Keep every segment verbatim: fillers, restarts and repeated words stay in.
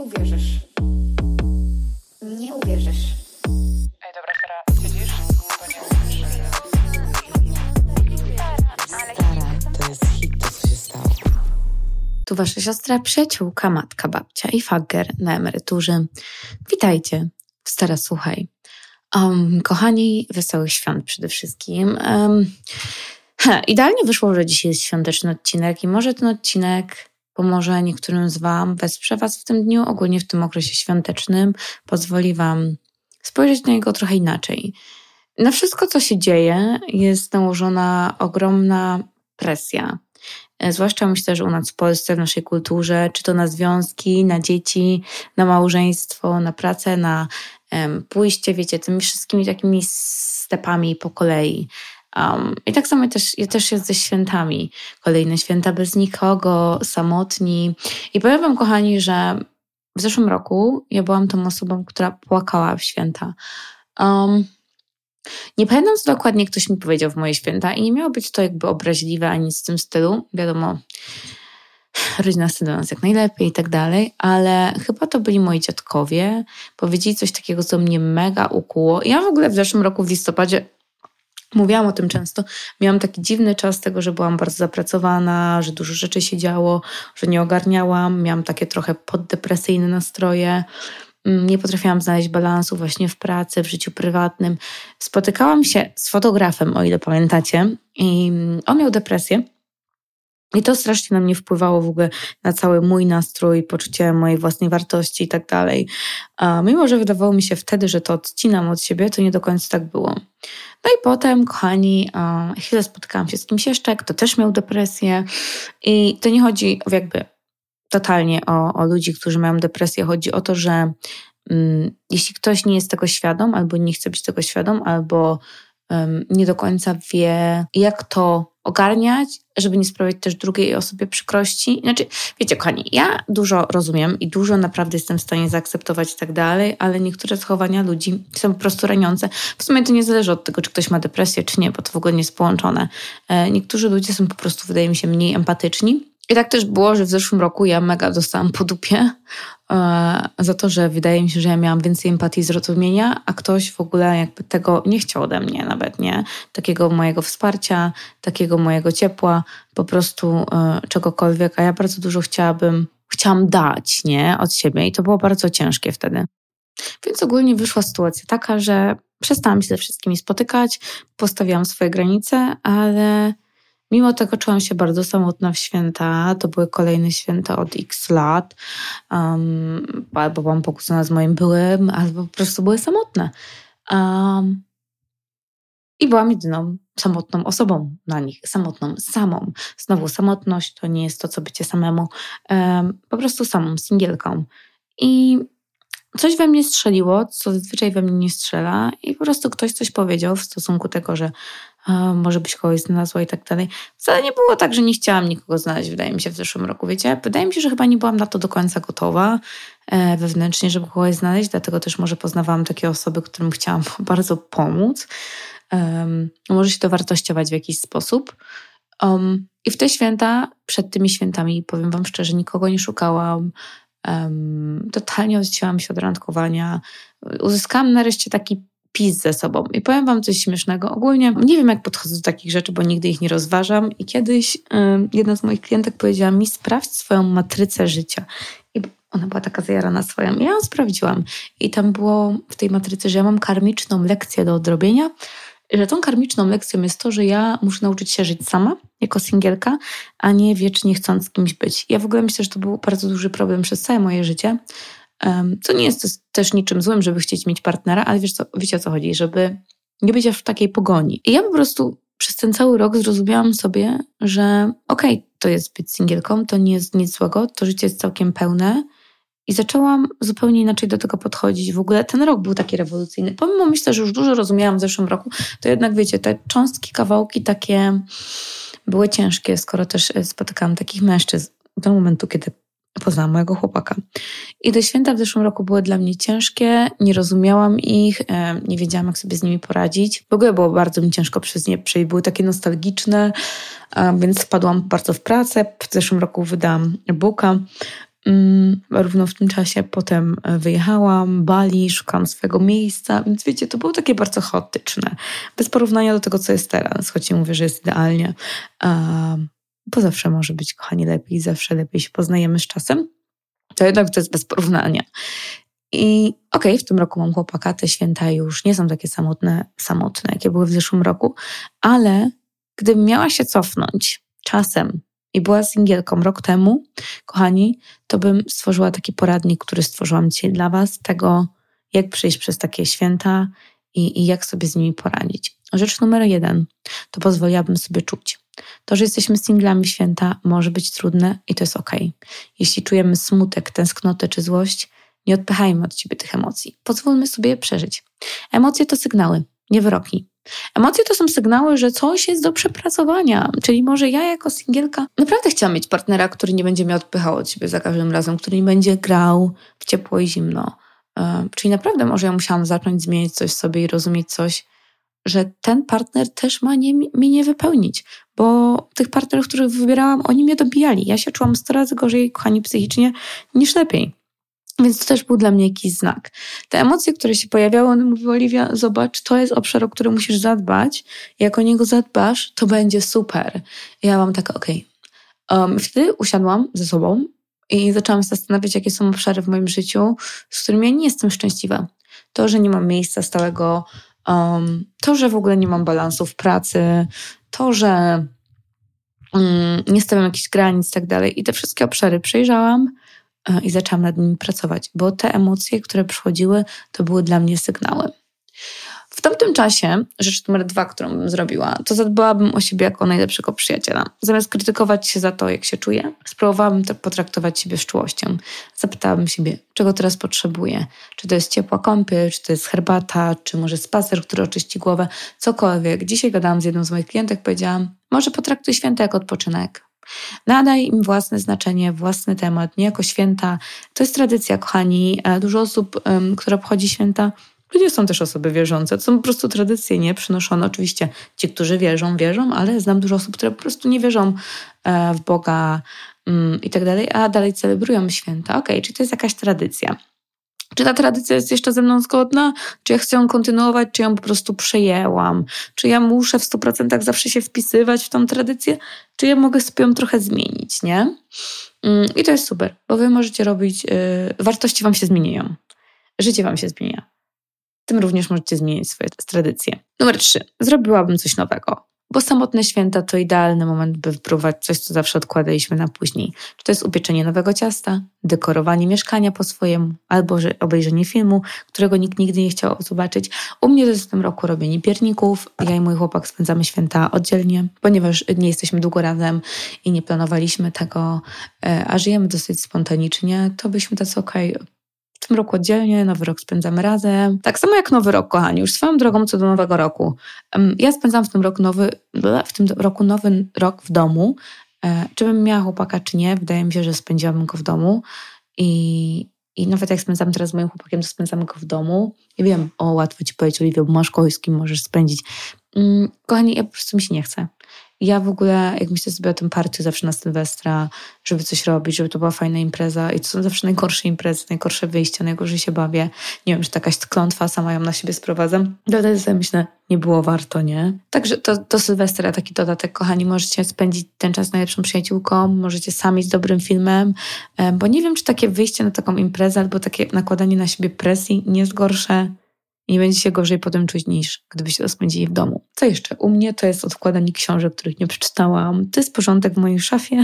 uwierzysz. Nie uwierzysz. Ej, dobra, Sara, siedzisz? Bo nie Stara, to jest hit, to co się stało. Tu wasza siostra, przyjaciółka, matka, babcia i fager na emeryturze. Witajcie w Stara Słuchaj. Um, kochani, wesołych świąt przede wszystkim. Um, he, idealnie wyszło, że dzisiaj jest świąteczny odcinek i może ten odcinek pomoże niektórym z wam, wesprze was w tym dniu, ogólnie w tym okresie świątecznym, pozwoli wam spojrzeć na niego trochę inaczej. Na wszystko, co się dzieje, jest nałożona ogromna presja. Zwłaszcza myślę, że u nas w Polsce, w naszej kulturze, czy to na związki, na dzieci, na małżeństwo, na pracę, na um, pójście, wiecie, tymi wszystkimi takimi stepami po kolei. Um, I tak samo też, też jest ze świętami. Kolejne święta bez nikogo, samotni. I powiem wam, kochani, że w zeszłym roku ja byłam tą osobą, która płakała w święta. Um, Nie pamiętam, co dokładnie ktoś mi powiedział w moje święta i nie miało być to jakby obraźliwe ani nic w tym stylu. Wiadomo, rodzina chce do nas jak najlepiej i tak dalej, ale chyba to byli moi dziadkowie. Powiedzieli coś takiego, co mnie mega ukuło. Ja w ogóle w zeszłym roku w listopadzie mówiłam o tym często. Miałam taki dziwny czas tego, że byłam bardzo zapracowana, że dużo rzeczy się działo, że nie ogarniałam. Miałam takie trochę poddepresyjne nastroje. Nie potrafiłam znaleźć balansu właśnie w pracy, w życiu prywatnym. Spotykałam się z fotografem, o ile pamiętacie, i on miał depresję. I to strasznie na mnie wpływało w ogóle na cały mój nastrój, poczucie mojej własnej wartości i tak dalej. A mimo, że wydawało mi się wtedy, że to odcinam od siebie, to nie do końca tak było. No i potem, kochani, chwilę spotykałam się z kimś jeszcze, kto też miał depresję. I to nie chodzi o jakby totalnie o, o ludzi, którzy mają depresję. Chodzi o to, że um, jeśli ktoś nie jest tego świadom, albo nie chce być tego świadom, albo um, nie do końca wie, jak to ogarniać, żeby nie sprawiać też drugiej osobie przykrości. Znaczy, wiecie, kochani, ja dużo rozumiem i dużo naprawdę jestem w stanie zaakceptować i tak dalej, ale niektóre zachowania ludzi są po prostu raniące. W sumie to nie zależy od tego, czy ktoś ma depresję, czy nie, bo to w ogóle nie jest połączone. E, niektórzy ludzie są po prostu, wydaje mi się, mniej empatyczni. I tak też było, że w zeszłym roku ja mega dostałam po dupie e, za to, że wydaje mi się, że ja miałam więcej empatii i zrozumienia, a ktoś w ogóle jakby tego nie chciał ode mnie nawet, nie? Takiego mojego wsparcia, takiego mojego ciepła, po prostu e, czegokolwiek, a ja bardzo dużo chciałabym, chciałam dać, nie? Od siebie i to było bardzo ciężkie wtedy. Więc ogólnie wyszła sytuacja taka, że przestałam się ze wszystkimi spotykać, postawiłam swoje granice, ale mimo tego czułam się bardzo samotna w święta. To były kolejne święta od x lat. Um, albo byłam pokłócona z moim byłym, albo po prostu były samotne. Um, I byłam jedyną samotną osobą na nich. Samotną, samą. Znowu samotność to nie jest to, co bycie samemu. Um, po prostu samą, singielką. I coś we mnie strzeliło, co zazwyczaj we mnie nie strzela i po prostu ktoś coś powiedział w stosunku tego, że a, może byś kogoś znalazła i tak dalej. Wcale nie było tak, że nie chciałam nikogo znaleźć, wydaje mi się, w zeszłym roku, wiecie. Wydaje mi się, że chyba nie byłam na to do końca gotowa e, wewnętrznie, żeby kogoś znaleźć, dlatego też może poznawałam takie osoby, którym chciałam bardzo pomóc. Um, może się to wartościować w jakiś sposób. Um, I w te święta, przed tymi świętami, powiem wam szczerze, nikogo nie szukałam. Um, totalnie odcięłam się od randkowania. Uzyskałam nareszcie taki pis ze sobą. I powiem wam coś śmiesznego. Ogólnie nie wiem, jak podchodzę do takich rzeczy, bo nigdy ich nie rozważam. I kiedyś um, jedna z moich klientek powiedziała mi: sprawdź swoją matrycę życia. I ona była taka zajarana swoją. I ja ją sprawdziłam. I tam było w tej matrycy, że ja mam karmiczną lekcję do odrobienia. Że tą karmiczną lekcją jest to, że ja muszę nauczyć się żyć sama, jako singielka, a nie wiecznie chcąc z kimś być. Ja w ogóle myślę, że to był bardzo duży problem przez całe moje życie, um, co nie jest też niczym złym, żeby chcieć mieć partnera, ale wiesz co, wiecie o co chodzi, żeby nie być aż w takiej pogoni. I ja po prostu przez ten cały rok zrozumiałam sobie, że okej, okay, to jest być singielką, to nie jest nic złego, to życie jest całkiem pełne. I zaczęłam zupełnie inaczej do tego podchodzić. W ogóle ten rok był taki rewolucyjny. Pomimo myślę, że już dużo rozumiałam w zeszłym roku, to jednak wiecie, te cząstki, kawałki takie były ciężkie, skoro też spotykałam takich mężczyzn do momentu, kiedy poznałam mojego chłopaka. I te święta w zeszłym roku były dla mnie ciężkie, nie rozumiałam ich, nie wiedziałam, jak sobie z nimi poradzić. W ogóle było bardzo mi ciężko przez nie przejść, były takie nostalgiczne, więc wpadłam bardzo w pracę. W zeszłym roku wydałam e-booka. mm, równo w tym czasie potem wyjechałam, Bali, szukałam swojego miejsca, więc wiecie, to było takie bardzo chaotyczne. Bez porównania do tego, co jest teraz, choć nie mówię, że jest idealnie. Um, bo zawsze może być, kochani, lepiej, zawsze lepiej się poznajemy z czasem. To jednak to jest bez porównania. I okej, okay, w tym roku mam chłopaka, te święta już nie są takie samotne, samotne, jakie były w zeszłym roku, ale gdybym miała się cofnąć czasem i była singielką rok temu, kochani, to bym stworzyła taki poradnik, który stworzyłam dzisiaj dla was, tego, jak przejść przez takie święta i, i jak sobie z nimi poradzić. Rzecz numer jeden, to pozwoliłabym sobie czuć. To, że jesteśmy singlami w święta, może być trudne i to jest okej. Jeśli czujemy smutek, tęsknotę czy złość, nie odpychajmy od siebie tych emocji. Pozwólmy sobie je przeżyć. Emocje to sygnały, nie wyroki. Emocje to są sygnały, że coś jest do przepracowania. Czyli może ja jako singielka naprawdę chciałam mieć partnera, który nie będzie mnie odpychał od siebie za każdym razem, który nie będzie grał w ciepło i zimno. Yy, czyli naprawdę może ja musiałam zacząć zmienić coś w sobie i rozumieć coś, że ten partner też ma nie, mnie nie wypełnić, bo tych partnerów, których wybierałam, oni mnie dobijali. Ja się czułam sto razy gorzej, kochani, psychicznie niż lepiej. Więc to też był dla mnie jakiś znak. Te emocje, które się pojawiały, one mówiły: Oliwia, zobacz, to jest obszar, o który musisz zadbać. Jak o niego zadbasz, to będzie super. I ja mam takie, okej. Okay. Um, wtedy usiadłam ze sobą i zaczęłam się zastanawiać, jakie są obszary w moim życiu, z którymi ja nie jestem szczęśliwa. To, że nie mam miejsca stałego, um, to, że w ogóle nie mam balansu w pracy, to, że um, nie stawiam jakichś granic i tak dalej. I te wszystkie obszary przejrzałam i zaczęłam nad nimi pracować, bo te emocje, które przychodziły, to były dla mnie sygnały. W tamtym czasie, rzecz numer dwa, którą bym zrobiła, to zadbałabym o siebie jako najlepszego przyjaciela. Zamiast krytykować się za to, jak się czuję, spróbowałabym tak potraktować siebie z czułością. Zapytałabym siebie, czego teraz potrzebuję. Czy to jest ciepła kąpiel, czy to jest herbata, czy może spacer, który oczyści głowę, cokolwiek. Dzisiaj gadałam z jedną z moich klientek, powiedziałam, może potraktuj święta jak odpoczynek. Nadaj im własne znaczenie, własny temat, nie jako święta. To jest tradycja, kochani. Dużo osób, um, które obchodzi święta, ludzie są też osoby wierzące. To są po prostu tradycje, nie? Przynoszone. Oczywiście ci, którzy wierzą, wierzą, ale znam dużo osób, które po prostu nie wierzą e, w Boga um, i tak dalej, a dalej celebrują święta. Okej, okay, czyli to jest jakaś tradycja. Czy ta tradycja jest jeszcze ze mną zgodna? Czy ja chcę ją kontynuować? Czy ją po prostu przejęłam? Czy ja muszę w stu procentach zawsze się wpisywać w tą tradycję? Czy ja mogę sobie ją trochę zmienić, nie? I to jest super, bo wy możecie robić... Yy, wartości wam się zmieniają. Życie wam się zmienia. Tym również możecie zmienić swoje tradycje. Numer trzy. Zrobiłabym coś nowego. Bo samotne święta to idealny moment, by wypróbować coś, co zawsze odkładaliśmy na później. Czy to jest upieczenie nowego ciasta, dekorowanie mieszkania po swojemu, albo że obejrzenie filmu, którego nikt nigdy nie chciał zobaczyć. U mnie to jest w tym roku robienie pierników. Ja i mój chłopak spędzamy święta oddzielnie, ponieważ nie jesteśmy długo razem i nie planowaliśmy tego, a żyjemy dosyć spontanicznie, to byśmy tacy okej, okay, w tym roku oddzielnie, nowy rok spędzamy razem. Tak samo jak nowy rok, kochani, już swoją drogą co do nowego roku. Ja spędzam w tym roku nowy, w tym roku nowy rok w domu. Czy bym miała chłopaka, czy nie, wydaje mi się, że spędziłabym go w domu. I, i nawet jak spędzam teraz z moim chłopakiem, to spędzamy go w domu. I wiem, o, łatwo ci powiedzieć, Oliwia, bo masz kogoś, z kim możesz spędzić. Kochani, ja po prostu mi się nie chce. Ja w ogóle, jak myślę sobie o tym party zawsze na Sylwestra, żeby coś robić, żeby to była fajna impreza i to są zawsze najgorsze imprezy, najgorsze wyjścia, najgorzej się bawię. Nie wiem, czy to jakaś klątwa, sama ją na siebie sprowadzam. Dlatego sobie myślę, nie było warto, nie? Także to, to Sylwestra, taki dodatek, kochani, możecie spędzić ten czas z najlepszą przyjaciółką, możecie sami z dobrym filmem, bo nie wiem, czy takie wyjście na taką imprezę albo takie nakładanie na siebie presji nie jest gorsze. Nie będzie się gorzej potem czuć niż gdybyście to spędzili w domu. Co jeszcze? U mnie to jest odkładanie książek, których nie przeczytałam. To jest porządek w mojej szafie.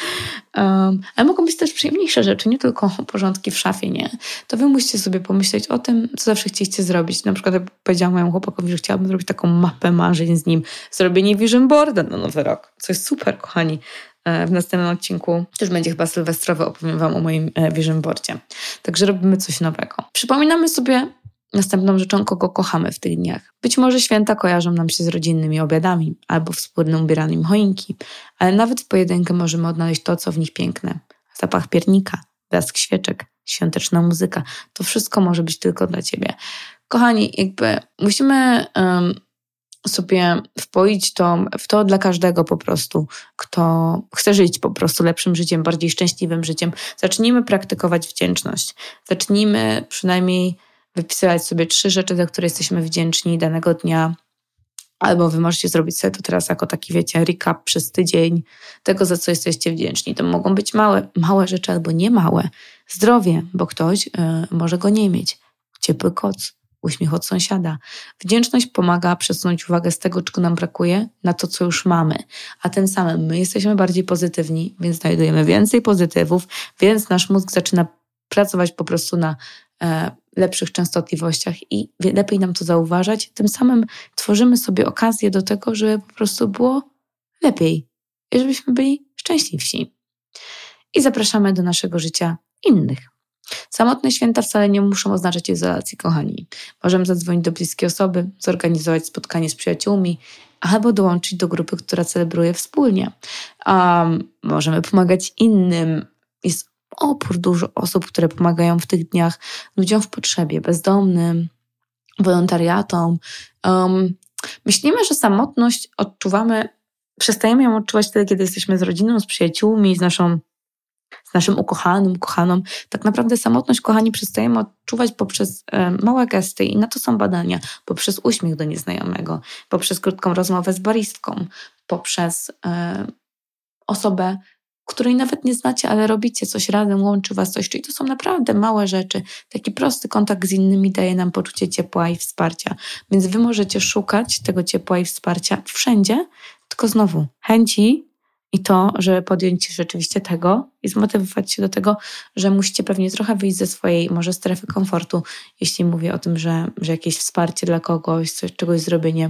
um, ale mogą być też przyjemniejsze rzeczy, nie tylko porządki w szafie, nie. To wy musicie sobie pomyśleć o tym, co zawsze chcieliście zrobić. Na przykład ja powiedziałam mojemu chłopakowi, że chciałabym zrobić taką mapę marzeń z nim. Zrobienie vision boarda na nowy rok. Co jest super, kochani. W następnym odcinku też będzie chyba sylwestrowy, opowiem wam o moim vision boardzie. Także robimy coś nowego. Przypominamy sobie następną rzeczą, kogo kochamy w tych dniach. Być może święta kojarzą nam się z rodzinnymi obiadami albo wspólnym ubieraniem choinki, ale nawet w pojedynkę możemy odnaleźć to, co w nich piękne. Zapach piernika, blask świeczek, świąteczna muzyka. To wszystko może być tylko dla ciebie. Kochani, jakby musimy um, sobie wpoić to w to dla każdego po prostu, kto chce żyć po prostu lepszym życiem, bardziej szczęśliwym życiem. Zacznijmy praktykować wdzięczność. Zacznijmy przynajmniej wypisywać sobie trzy rzeczy, za które jesteśmy wdzięczni danego dnia. Albo wy możecie zrobić sobie to teraz jako taki, wiecie, recap przez tydzień tego, za co jesteście wdzięczni. To mogą być małe, małe rzeczy albo nie małe. Zdrowie, bo ktoś y, może go nie mieć. Ciepły koc, uśmiech od sąsiada. Wdzięczność pomaga przesunąć uwagę z tego, czego nam brakuje, na to, co już mamy. A tym samym my jesteśmy bardziej pozytywni, więc znajdujemy więcej pozytywów, więc nasz mózg zaczyna pracować po prostu na e, lepszych częstotliwościach i lepiej nam to zauważać. Tym samym tworzymy sobie okazję do tego, żeby po prostu było lepiej i żebyśmy byli szczęśliwsi. I zapraszamy do naszego życia innych. Samotne święta wcale nie muszą oznaczać izolacji, kochani. Możemy zadzwonić do bliskiej osoby, zorganizować spotkanie z przyjaciółmi albo dołączyć do grupy, która celebruje wspólnie. Um, możemy pomagać innym. Jest opór dużo osób, które pomagają w tych dniach ludziom w potrzebie, bezdomnym, wolontariatom. Um, myślimy, że samotność odczuwamy, przestajemy ją odczuwać wtedy, kiedy jesteśmy z rodziną, z przyjaciółmi, z naszą z naszym ukochanym, ukochaną. Tak naprawdę samotność, kochani, przestajemy odczuwać poprzez e, małe gesty i na to są badania, poprzez uśmiech do nieznajomego, poprzez krótką rozmowę z baristką, poprzez e, osobę, której nawet nie znacie, ale robicie coś razem, łączy was coś, czyli to są naprawdę małe rzeczy. Taki prosty kontakt z innymi daje nam poczucie ciepła i wsparcia. Więc wy możecie szukać tego ciepła i wsparcia wszędzie, tylko znowu chęci i to, żeby podjąć się rzeczywiście tego i zmotywować się do tego, że musicie pewnie trochę wyjść ze swojej może strefy komfortu, jeśli mówię o tym, że, że jakieś wsparcie dla kogoś, coś, czegoś zrobienie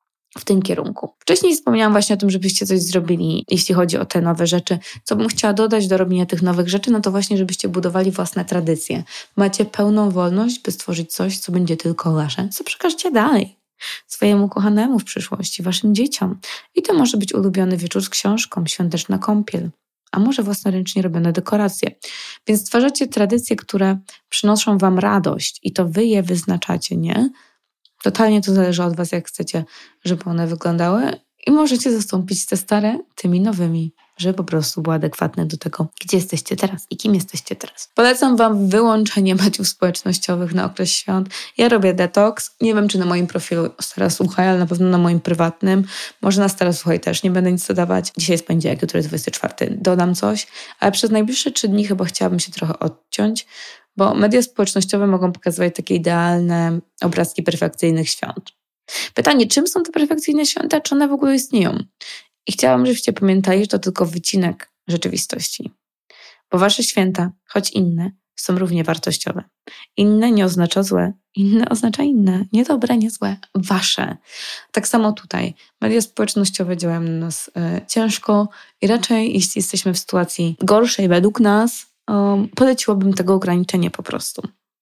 w tym kierunku. Wcześniej wspomniałam właśnie o tym, żebyście coś zrobili, jeśli chodzi o te nowe rzeczy. Co bym chciała dodać do robienia tych nowych rzeczy, no to właśnie, żebyście budowali własne tradycje. Macie pełną wolność, by stworzyć coś, co będzie tylko wasze, co przekażcie dalej swojemu kochanemu w przyszłości, waszym dzieciom. I to może być ulubiony wieczór z książką, świąteczna kąpiel, a może własnoręcznie robione dekoracje. Więc stwarzacie tradycje, które przynoszą wam radość i to wy je wyznaczacie, nie? Totalnie to zależy od was, jak chcecie, żeby one wyglądały i możecie zastąpić te stare tymi nowymi, żeby po prostu były adekwatne do tego, gdzie jesteście teraz i kim jesteście teraz. Polecam wam wyłączenie mediów społecznościowych na okres świąt. Ja robię detoks. Nie wiem, czy na moim profilu Stara Słuchaj, ale na pewno na moim prywatnym. Może na Stara Słuchaj też nie będę nic dodawać. Dzisiaj jest poniedziałek, jutro jest dwudziesty czwarty. Dodam coś, ale przez najbliższe trzy dni chyba chciałabym się trochę odciąć, bo media społecznościowe mogą pokazywać takie idealne obrazki perfekcyjnych świąt. Pytanie, czym są te perfekcyjne święta, czy one w ogóle istnieją? I chciałam, żebyście pamiętali, że to tylko wycinek rzeczywistości. Bo wasze święta, choć inne, są równie wartościowe. Inne nie oznacza złe, inne oznacza inne. Nie dobre, nie złe. Wasze. Tak samo tutaj. Media społecznościowe działają na nas y, ciężko i raczej, jeśli jesteśmy w sytuacji gorszej według nas, um, poleciłabym tego ograniczenie po prostu.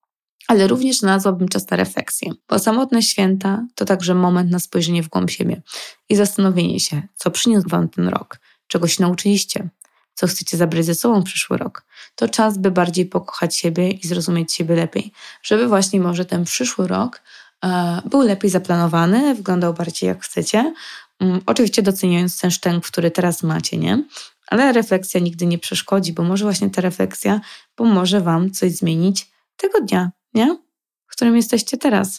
Ale również znalazłabym czas na refleksję, bo samotne święta to także moment na spojrzenie w głąb siebie i zastanowienie się, co przyniósł wam ten rok, czego się nauczyliście, co chcecie zabrać ze sobą w przyszły rok. To czas, by bardziej pokochać siebie i zrozumieć siebie lepiej, żeby właśnie może ten przyszły rok e, był lepiej zaplanowany, wyglądał bardziej jak chcecie, um, oczywiście doceniając ten szczęk, który teraz macie, nie? Ale refleksja nigdy nie przeszkodzi, bo może właśnie ta refleksja pomoże wam coś zmienić tego dnia, nie? W którym jesteście teraz.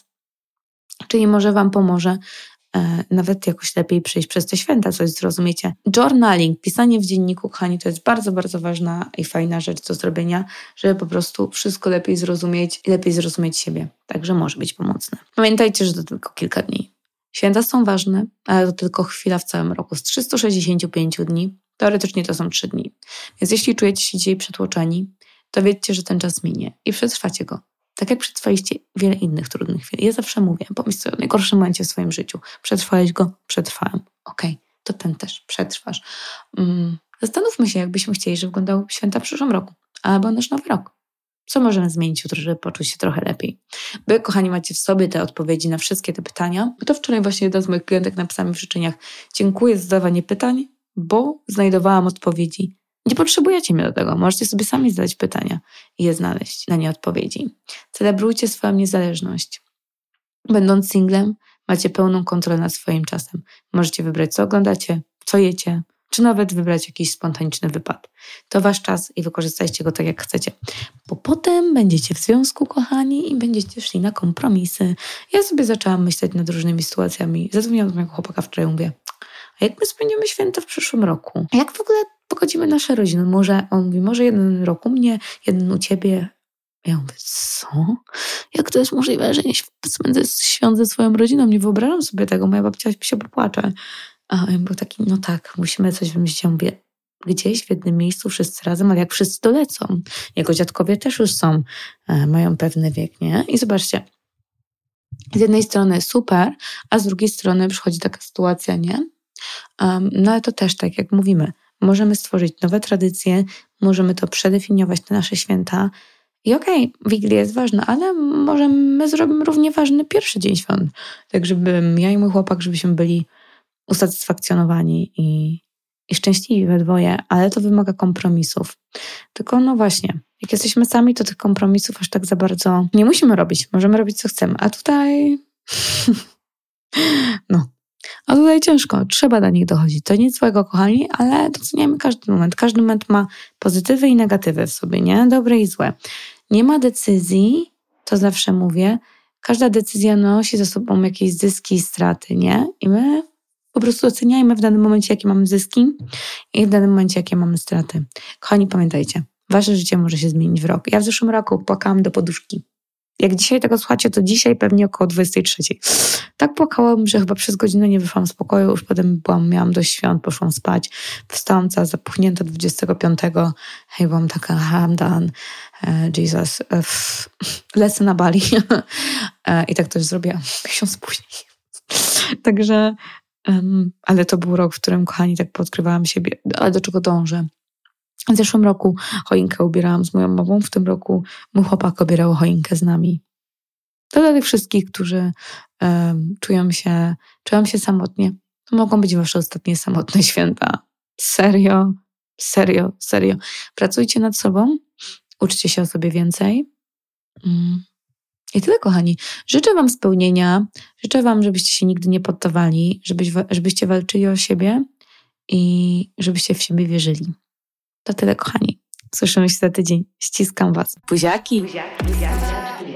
Czyli może wam pomoże e, nawet jakoś lepiej przejść przez te święta, coś zrozumiecie. Journaling, pisanie w dzienniku, kochani, to jest bardzo, bardzo ważna i fajna rzecz do zrobienia, żeby po prostu wszystko lepiej zrozumieć i lepiej zrozumieć siebie. Także może być pomocne. Pamiętajcie, że to tylko kilka dni. Święta są ważne, ale to tylko chwila w całym roku. Z trzystu sześćdziesięciu pięciu dni, teoretycznie to są trzy dni. Więc jeśli czujecie się dzisiaj przytłoczeni, to wiedzcie, że ten czas minie i przetrwacie go. Tak jak przetrwaliście wiele innych trudnych chwil. Ja zawsze mówię, pomyśl sobie o najgorszym momencie w swoim życiu. Przetrwałeś go? Przetrwałem. Okej, okay, to ten też przetrwasz. Um, zastanówmy się, jakbyśmy chcieli, żeby wyglądał święta w przyszłym roku. Albo nasz nowy rok. Co możemy zmienić jutro, żeby poczuć się trochę lepiej? Wy, kochani, macie w sobie te odpowiedzi na wszystkie te pytania. To wczoraj właśnie jedna z moich klientek napisała mi w życzeniach: dziękuję za zadawanie pytań, bo znajdowałam odpowiedzi. Nie potrzebujecie mnie do tego. Możecie sobie sami zadać pytania i je znaleźć, na nie odpowiedzi. Celebrujcie swoją niezależność. Będąc singlem, Macie pełną kontrolę nad swoim czasem. Możecie wybrać, co oglądacie, co jecie, czy nawet wybrać jakiś spontaniczny wypad. To wasz czas i wykorzystajcie go tak, jak chcecie. Bo potem będziecie w związku, kochani, i będziecie szli na kompromisy. Ja sobie zaczęłam myśleć nad różnymi sytuacjami. Zadzwoniłam do mojego chłopaka wczoraj i mówię, a jak my spędzimy święta w przyszłym roku? Jak w ogóle pogodzimy nasze rodziny? Może, on mówi, może jeden rok u mnie, jeden u ciebie. Ja mówię, co? Jak to jest możliwe, że nie spędzę świąt ze swoją rodziną? Nie wyobrażam sobie tego, moja babcia się popłacze. A on był taki, no tak, musimy coś wymyślić. Ja mówię, gdzieś w jednym miejscu wszyscy razem, ale jak wszyscy dolecą. Jego dziadkowie też już są, e, mają pewny wiek, nie? I zobaczcie, z jednej strony super, a z drugiej strony przychodzi taka sytuacja, nie? Um, no ale to też tak, jak mówimy, możemy stworzyć nowe tradycje, możemy to przedefiniować, te nasze święta. I okej, okay, Wigilia jest ważna, ale może my zrobimy równie ważny pierwszy dzień świąt. Tak, żeby ja i mój chłopak, żebyśmy byli usatysfakcjonowani i, i szczęśliwi we dwoje, ale to wymaga kompromisów. Tylko no właśnie, jak jesteśmy sami, to tych kompromisów aż tak za bardzo nie musimy robić. Możemy robić, co chcemy. A tutaj... no. A tutaj ciężko. Trzeba do nich dochodzić. To nic złego, kochani, ale doceniamy każdy moment. Każdy moment ma pozytywy i negatywy w sobie, nie? Dobre i złe. Nie ma decyzji, to zawsze mówię, każda decyzja nosi ze sobą jakieś zyski i straty, nie? I my po prostu oceniajmy w danym momencie, jakie mamy zyski i w danym momencie, jakie mamy straty. Kochani, pamiętajcie, wasze życie może się zmienić w rok. Ja w zeszłym roku płakałam do poduszki. Jak dzisiaj tego słuchacie, to dzisiaj pewnie około dwudziestej trzeciej. Tak płakałam, że chyba przez godzinę nie wyszłam z pokoju, już potem byłam, miałam dość świąt, poszłam spać. Wstałam cała zapuchnięta dwudziestego piątego. Hej, byłam taka, I'm done. Jesus, lecę na Bali. I tak też zrobiłam miesiąc później. Także, um, ale to był rok, w którym, kochani, tak podkrywałam siebie. Ale do czego dążę? W zeszłym roku choinkę ubierałam z moją mamą, w tym roku mój chłopak obierał choinkę z nami. To dla tych wszystkich, którzy um, czują się, czują się samotnie. To mogą być wasze ostatnie samotne święta. Serio, serio, serio. Pracujcie nad sobą, uczcie się o sobie więcej. Mm. I tyle, kochani. Życzę wam spełnienia, życzę wam, żebyście się nigdy nie poddawali, żebyś, żebyście walczyli o siebie i żebyście w siebie wierzyli. To tyle, kochani. Słyszymy się za tydzień. Ściskam was. Buziaki. Buziaki. Buziaki.